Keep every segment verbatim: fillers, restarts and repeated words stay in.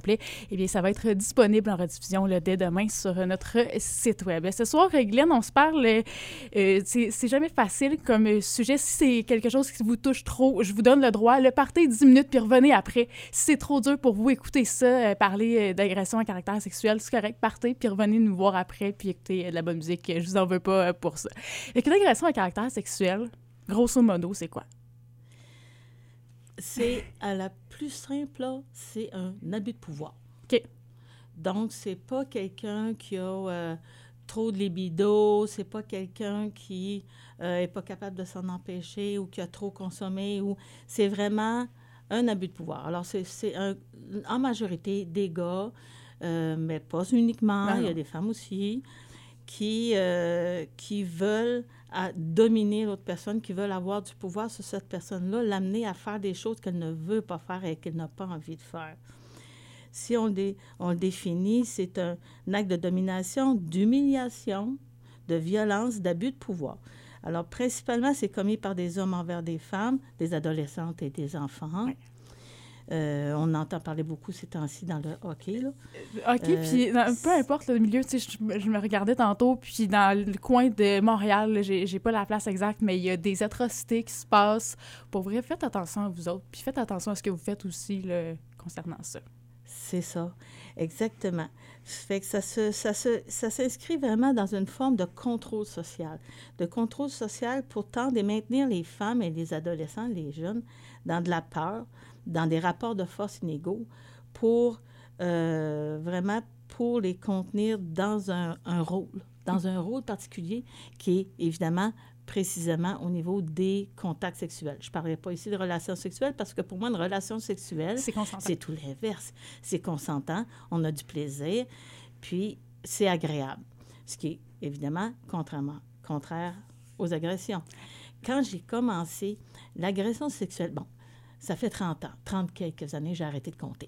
complet, eh bien, ça va être disponible en rediffusion là, dès demain sur notre site web. Ce soir, Glenn, on se parle, euh, c'est, c'est jamais facile comme sujet. Si c'est quelque chose qui vous touche trop, je vous donne le droit. Le partez dix minutes puis revenez après. Si c'est trop dur pour vous, écoutez ça, euh, parler euh, d'agression à caractère sexuel, c'est correct, partez puis revenez nous voir après puis écoutez euh, de la bonne musique. Je vous en veux pas euh, pour ça. Et que l'agression à caractère sexuel, grosso modo, c'est quoi? C'est, à la plus simple, là, c'est un abus de pouvoir. OK. Donc, c'est pas quelqu'un qui a euh, trop de libido, c'est pas quelqu'un qui euh, est pas capable de s'en empêcher ou qui a trop consommé. Ou c'est vraiment un abus de pouvoir. Alors, c'est, c'est un, en majorité des gars, euh, mais pas uniquement, Ben il y a des femmes aussi, qui, euh, qui veulent à dominer l'autre personne, qui veulent avoir du pouvoir sur cette personne-là, l'amener à faire des choses qu'elle ne veut pas faire et qu'elle n'a pas envie de faire. Si on, dé, on le définit, c'est un, un acte de domination, d'humiliation, de violence, d'abus de pouvoir. Alors, principalement, c'est commis par des hommes envers des femmes, des adolescentes et des enfants. Ouais. Euh, on entend parler beaucoup ces temps-ci dans le hockey, là. OK, euh, puis dans, peu importe le milieu, tu sais, je, je me regardais tantôt, puis dans le coin de Montréal, là, j'ai, j'ai pas la place exacte, mais il y a des atrocités qui se passent. Pour vrai, faites attention à vous autres, puis faites attention à ce que vous faites aussi là, concernant ça. C'est ça, exactement. Fait que ça, se, ça, se, ça s'inscrit vraiment dans une forme de contrôle social. De contrôle social pour tenter de maintenir les femmes et les adolescents, les jeunes, dans de la peur, dans des rapports de force inégaux, pour euh, vraiment pour les contenir dans un, un rôle, dans un rôle particulier qui est évidemment précisément au niveau des contacts sexuels. Je ne parlerai pas ici de relations sexuelles parce que pour moi, une relation sexuelle, c'est, c'est tout l'inverse. C'est consentant, on a du plaisir, puis c'est agréable, ce qui est évidemment contrairement, contraire aux agressions. Quand j'ai commencé l'agression sexuelle, bon, ça fait trente ans, trente quelques années, j'ai arrêté de compter.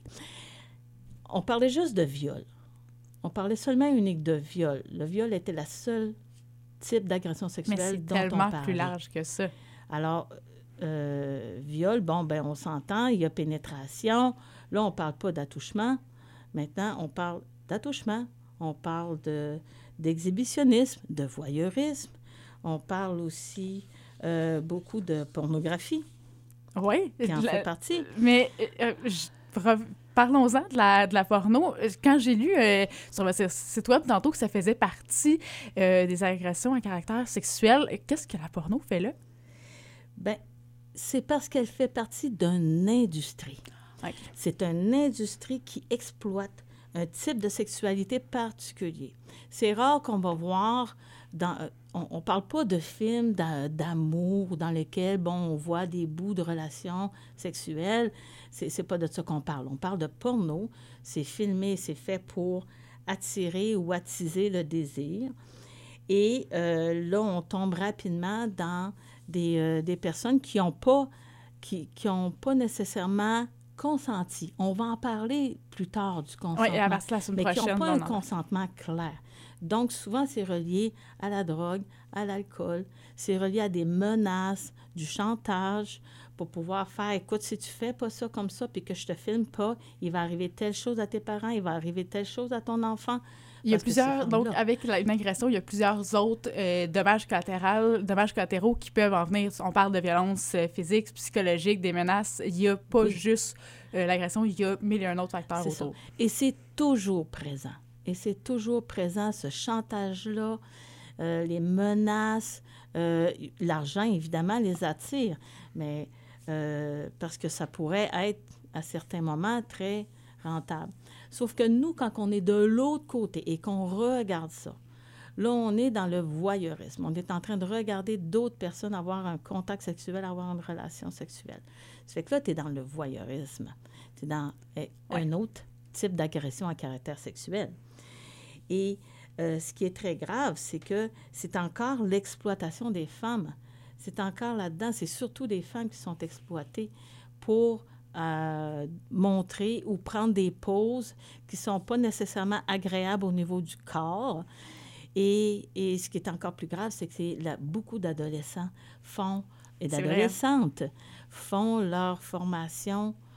On parlait juste de viol. On parlait seulement unique de viol. Le viol était la seule type d'agression sexuelle mais c'est dont on parlait. tellement plus large que ça. Alors, euh, viol, bon, ben on s'entend, il y a pénétration. Là, on ne parle pas d'attouchement. Maintenant, on parle d'attouchement. On parle de, d'exhibitionnisme, de voyeurisme. On parle aussi euh, beaucoup de pornographie. Oui. Qui en la, fait partie. Mais euh, je, parlons-en de la, de la porno. Quand j'ai lu euh, sur votre site web tantôt que ça faisait partie euh, des agressions à caractère sexuel, qu'est-ce que la porno fait là? Bien, c'est parce qu'elle fait partie d'une industrie. Okay. C'est une industrie qui exploite un type de sexualité particulier. C'est rare qu'on va voir dans... On ne parle pas de films d'a, d'amour dans lesquels, bon, on voit des bouts de relations sexuelles. C'est, c'est pas de ça qu'on parle. On parle de porno. C'est filmé, c'est fait pour attirer ou attiser le désir. Et euh, là, on tombe rapidement dans des, euh, des personnes qui n'ont pas, qui, qui ont pas nécessairement consenti. On va en parler plus tard du consentement, oui, à la semaine mais prochaine, qui n'ont pas un non. consentement clair. Donc, souvent, c'est relié à la drogue, à l'alcool. C'est relié à des menaces, du chantage pour pouvoir faire, écoute, si tu fais pas ça comme ça puis que je te filme pas, il va arriver telle chose à tes parents, il va arriver telle chose à ton enfant. Il y a plusieurs, donc avec la, une agression, il y a plusieurs autres euh, dommages collatéraux, dommages collatéraux qui peuvent en venir. On parle de violences physiques, psychologiques, des menaces. Il n'y a pas oui. juste euh, l'agression, il y a mille et un autres facteurs c'est autour. Ça. Et c'est toujours présent. Et c'est toujours présent, ce chantage-là, euh, les menaces, euh, l'argent, évidemment, les attire, mais euh, parce que ça pourrait être, à certains moments, très rentable. Sauf que nous, quand on est de l'autre côté et qu'on regarde ça, là, on est dans le voyeurisme. On est en train de regarder d'autres personnes avoir un contact sexuel, avoir une relation sexuelle. Ça fait que là, tu es dans le voyeurisme. Tu es dans eh, ouais. un autre type d'agression à caractère sexuel. Et euh, ce qui est très grave, c'est que c'est encore l'exploitation des femmes. C'est encore là-dedans, c'est surtout des femmes qui sont exploitées pour euh, montrer ou prendre des poses qui ne sont pas nécessairement agréables au niveau du corps. Et, et ce qui est encore plus grave, c'est que c'est là, beaucoup d'adolescents font, et d'adolescentes font leur formation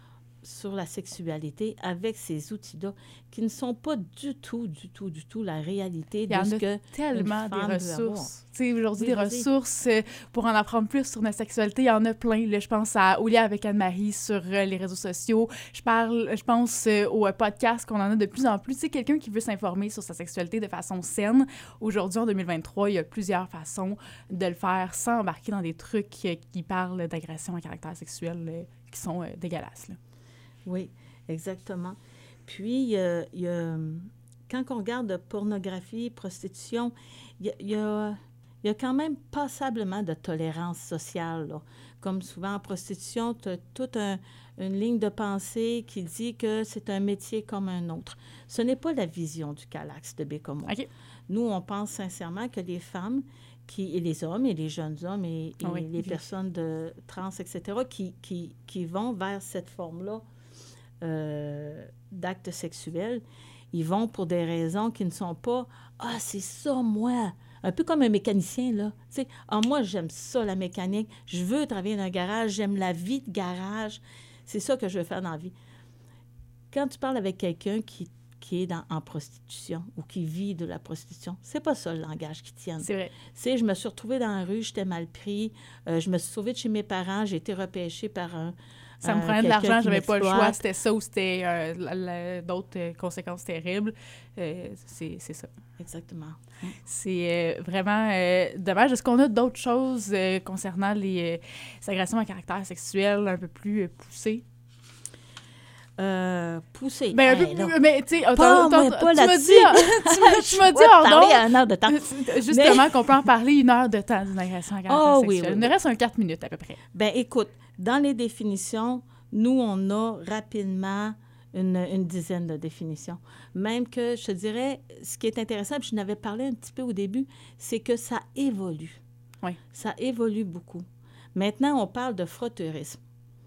sur la sexualité avec ces outils-là qui ne sont pas du tout, du tout, du tout la réalité de ce que Il y en a tellement des ressources. Tu sais, aujourd'hui, oui, des vas-y. ressources euh, pour en apprendre plus sur notre sexualité, il y en a plein. Là, je pense à Au lit avec Anne-Marie sur euh, les réseaux sociaux. Je parle, je pense euh, au euh, podcast qu'on en a de plus en plus. Tu sais, quelqu'un qui veut s'informer sur sa sexualité de façon saine. Aujourd'hui, en deux mille vingt-trois, il y a plusieurs façons de le faire sans embarquer dans des trucs euh, qui parlent d'agression à caractère sexuel euh, qui sont euh, dégueulasses, là. Oui, exactement. Puis, euh, il y a, quand on regarde de pornographie, prostitution, il y a, il y a, il y a quand même passablement de tolérance sociale, là. Comme souvent en prostitution, tu as toute un, une ligne de pensée qui dit que c'est un métier comme un autre. Ce n'est pas la vision du Calax de Bécomo. OK. Nous, on pense sincèrement que les femmes qui, et les hommes, et les jeunes hommes, et, et Oui, les oui. personnes de trans, et cetera, qui, qui, qui vont vers cette forme-là euh, d'actes sexuels, ils vont pour des raisons qui ne sont pas « Ah, c'est ça, moi! » Un peu comme un mécanicien, là. Tu sais, « Ah, moi, j'aime ça, la mécanique. Je veux travailler dans un garage. J'aime la vie de garage. C'est ça que je veux faire dans la vie. » Quand tu parles avec quelqu'un qui qui est dans, en prostitution ou qui vit de la prostitution. C'est pas ça le langage qui tient. C'est vrai. C'est, je me suis retrouvée dans la rue, j'étais mal pris, euh, je me suis sauvée de chez mes parents, j'ai été repêchée par un... Ça me euh, prenait de quelqu'un l'argent, qui j'avais pas le choix. m'exploite. C'était ça ou c'était euh, la- la- d'autres euh, conséquences terribles. Euh, c'est, c'est ça. Exactement. C'est euh, vraiment euh, dommage. Est-ce qu'on a d'autres choses euh, concernant les, euh, les agressions à caractère sexuel un peu plus euh, poussées? Euh, poussée. Ben, un Hey, peu là. plus... Mais, tu sais, Pas, attends, moi, attends, pas tu m'as là-dessus. dit... tu m'as- tu m'as dit, Je hors vais parler d'onde, à un heure de temps. justement, qu'on peut en parler une heure de temps d'une agression à caractère Ah, oui, sexuel. oui, Il nous oui. reste un quatre minutes à peu près. Ben écoute, dans les définitions, nous, on a rapidement une, une dizaine de définitions. Même que, je te dirais, ce qui est intéressant, puis je n'avais parlé un petit peu au début, c'est que ça évolue. Oui. Ça évolue beaucoup. Maintenant, on parle de frotteurisme.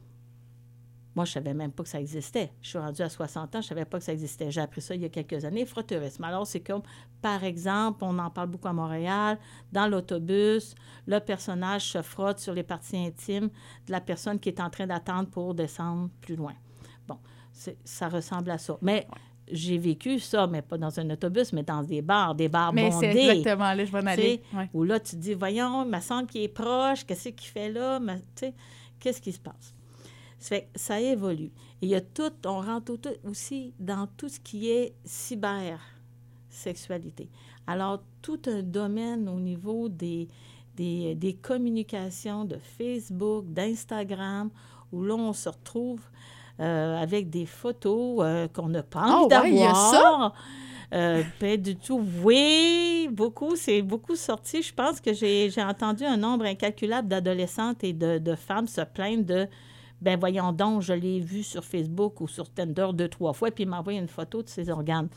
Moi, je ne savais même pas que ça existait. Je suis rendue à soixante ans, je ne savais pas que ça existait. J'ai appris ça il y a quelques années, frotteurisme. Alors, c'est comme, par exemple, on en parle beaucoup à Montréal, dans l'autobus, le personnage se frotte sur les parties intimes de la personne qui est en train d'attendre pour descendre plus loin. Bon, c'est, ça ressemble à ça. Mais j'ai vécu ça, mais pas dans un autobus, mais dans des bars, des bars Mais bondés. c'est exactement là, je vais en aller. Tu sais, Ouais. où là, tu te dis, voyons, il me semble qu'il est proche, qu'est-ce qu'il fait là? Mais, tu sais, qu'est-ce qui se passe? Ça fait que ça évolue. Et il y a tout, on rentre tout, aussi dans tout ce qui est cybersexualité. Alors, tout un domaine au niveau des, des, des communications de Facebook, d'Instagram, où là, on se retrouve euh, avec des photos euh, qu'on n'a pas envie Oh, d'avoir. ouais, il y a ça? Euh, pas du tout. Oui, beaucoup, c'est beaucoup sorti. Je pense que j'ai, j'ai entendu un nombre incalculable d'adolescentes et de, de femmes se plaindre de ben voyons donc, je l'ai vu sur Facebook ou sur Tinder deux, trois fois, puis il m'a envoyé une photo de ses organes.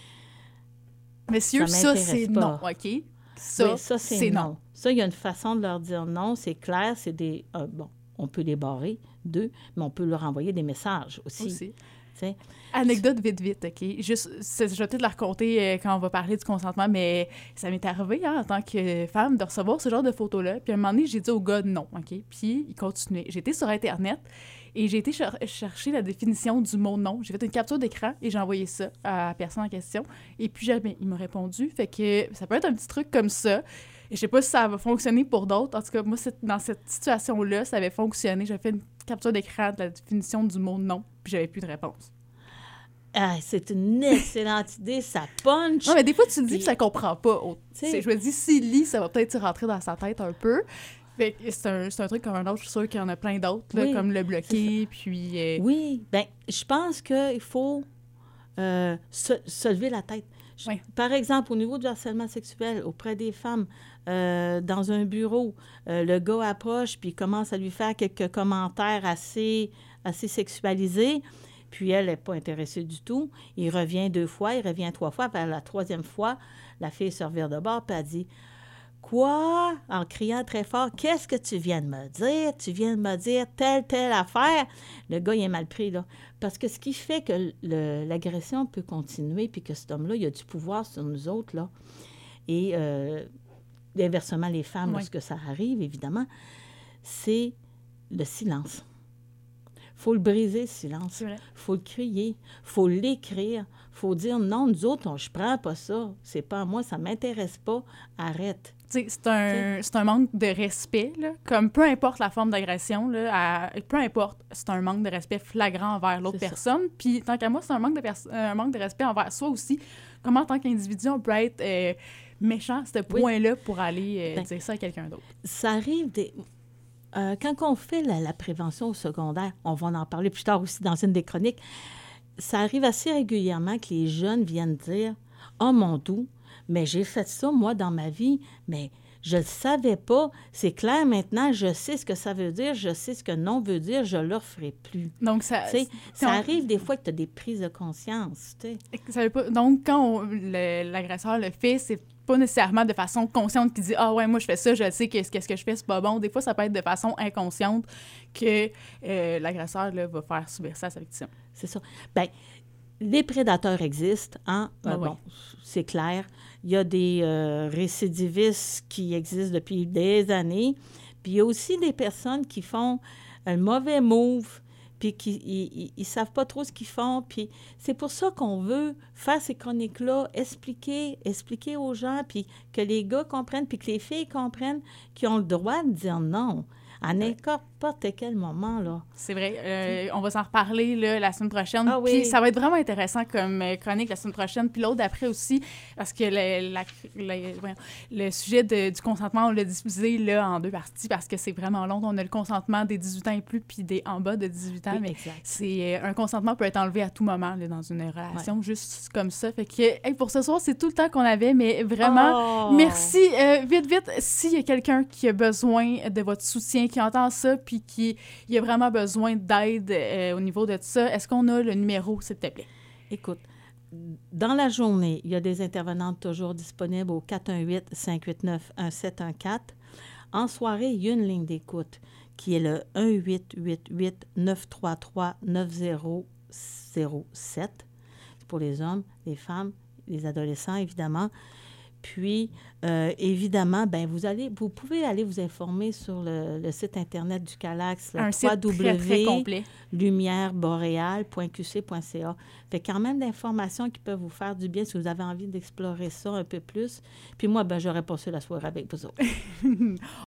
Messieurs, Ça ça, m'intéresse c'est pas. non, OK? Ça, Oui, ça c'est, c'est non. non. Ça, il y a une façon de leur dire non, c'est clair, c'est des... euh, bon, on peut les barrer, deux, mais on peut leur envoyer des messages aussi. Aussi. Tu sais. Anecdote vite, vite, OK? Juste, c'est- je vais peut-être la raconter euh, quand on va parler du consentement, mais ça m'est arrivé, hein, en tant que femme, de recevoir ce genre de photos-là. Puis à un moment donné, j'ai dit au gars non, OK? Puis il continuait. J'étais sur Internet et j'ai été cher- chercher la définition du mot non. J'ai fait une capture d'écran et j'ai envoyé ça à la personne en question. Et puis jamais, il m'a répondu. Fait que ça peut être un petit truc comme ça. Et je sais pas si ça va fonctionner pour d'autres. En tout cas, moi, c'est- dans cette situation-là, ça avait fonctionné. J'avais fait une capture d'écran de la définition du mot non, puis j'avais plus de réponse. Ah, c'est une excellente idée, ça punch. Non, mais des fois, tu te dis Puis- que ça comprend pas. Oh, Tu sais- c'est- je me dis, s'il lit, ça va peut-être se rentrer dans sa tête un peu. Fait que c'est un, c'est un truc comme un autre. Je suis sûre qu'il y en a plein d'autres, là, Oui, comme le bloquer, puis... euh, Oui, bien, je pense qu'il faut euh, se, se lever la tête. Je- Oui. Par exemple, au niveau du harcèlement sexuel auprès des femmes, euh, dans un bureau, euh, le gars approche puis commence à lui faire quelques commentaires assez, assez sexualisés, puis elle n'est pas intéressée du tout. Il revient deux fois, il revient trois fois, puis à la troisième fois, la fille se revient de bord puis elle dit « Quoi? » en criant très fort, « Qu'est-ce que tu viens de me dire? Tu viens de me dire telle, telle affaire. » Le gars, il est mal pris, là. Parce que ce qui fait que le- l'agression peut continuer, puis que cet homme-là, il a du pouvoir sur nous autres, là. Et euh, inversement, les femmes, Oui. lorsque ça arrive, évidemment, c'est le silence. Il faut le briser, le silence. C'est vrai. faut le crier, faut l'écrire, faut dire non, nous autres, on, je prends pas ça, c'est pas à moi, ça m'intéresse pas, arrête. Tu sais, c'est un, c'est un manque de respect, là. Comme peu importe la forme d'agression, là, à- peu importe, c'est un manque de respect flagrant envers l'autre C'est ça. personne. Puis tant qu'à moi, c'est un manque de pers- un manque de respect envers soi aussi. Comment, en tant qu'individu, on peut être euh, méchant à ce Oui. point-là pour aller euh, Ben, dire ça à quelqu'un d'autre? Ça arrive des... euh, quand on fait la, la prévention au secondaire, on va en parler plus tard aussi dans une des chroniques, ça arrive assez régulièrement que les jeunes viennent dire « Oh mon doux, mais j'ai fait ça, moi, dans ma vie, mais je ne le savais pas. C'est clair maintenant, je sais ce que ça veut dire, je sais ce que non veut dire, je ne le referai plus. » Donc, ça, Tu sais, si ça on- arrive des fois que tu as des prises de conscience, tu sais. ça veut pas, donc, quand on- le- l'agresseur le fait, c'est pas nécessairement de façon consciente qu'il dit « Ah ouais, moi, je fais ça, je sais que qu'est-ce que je fais, c'est pas bon. » Des fois, ça peut être de façon inconsciente que euh, l'agresseur là, va faire subir ça à sa victime. C'est ça. Bien, les prédateurs existent, hein? Ah Euh, oui. Bon, c'est clair. Il y a des euh, récidivistes qui existent depuis des années. Puis il y a aussi des personnes qui font un mauvais move, puis qui ne savent pas trop ce qu'ils font. Puis c'est pour ça qu'on veut faire ces chroniques-là, expliquer, expliquer aux gens, puis que les gars comprennent, puis que les filles comprennent qu'ils ont le droit de dire non à n'importe quel moment, là. C'est vrai. Euh, on va s'en reparler là, la semaine prochaine. Ah oui. Puis ça va être vraiment intéressant comme euh, chronique la semaine prochaine. Puis l'autre d'après aussi, parce que le, la- le- voyons, le sujet de- du consentement, on l'a divisé là, en deux parties parce que c'est vraiment long. On a le consentement des dix-huit ans et plus, puis des en bas de dix-huit ans. Oui, mais exact. c'est euh, un consentement peut être enlevé à tout moment là, dans une relation, juste comme ça. Fait que hey, pour ce soir, c'est tout le temps qu'on avait, mais vraiment, Oh! merci. Euh, vite, vite, s'il y a quelqu'un qui a besoin de votre soutien, qui entend ça, puis qui il a vraiment besoin d'aide euh, au niveau de ça, est-ce qu'on a le numéro, s'il te plaît? Écoute, dans la journée, il y a des intervenantes toujours disponibles au quatre un huit, cinq huit neuf, un sept un quatre. En soirée, il y a une ligne d'écoute qui est le un huit huit huit, neuf trois trois, neuf zéro zéro sept. C'est pour les hommes, les femmes, les adolescents, évidemment. Puis, euh, évidemment, ben vous allez, vous pouvez aller vous informer sur le, le site Internet du Calax, Un site très, très complet. lumière boréale point q c point c a. Fait quand même d'informations qui peuvent vous faire du bien si vous avez envie d'explorer ça un peu plus. Puis moi, ben j'aurais passé la soirée avec vous autres.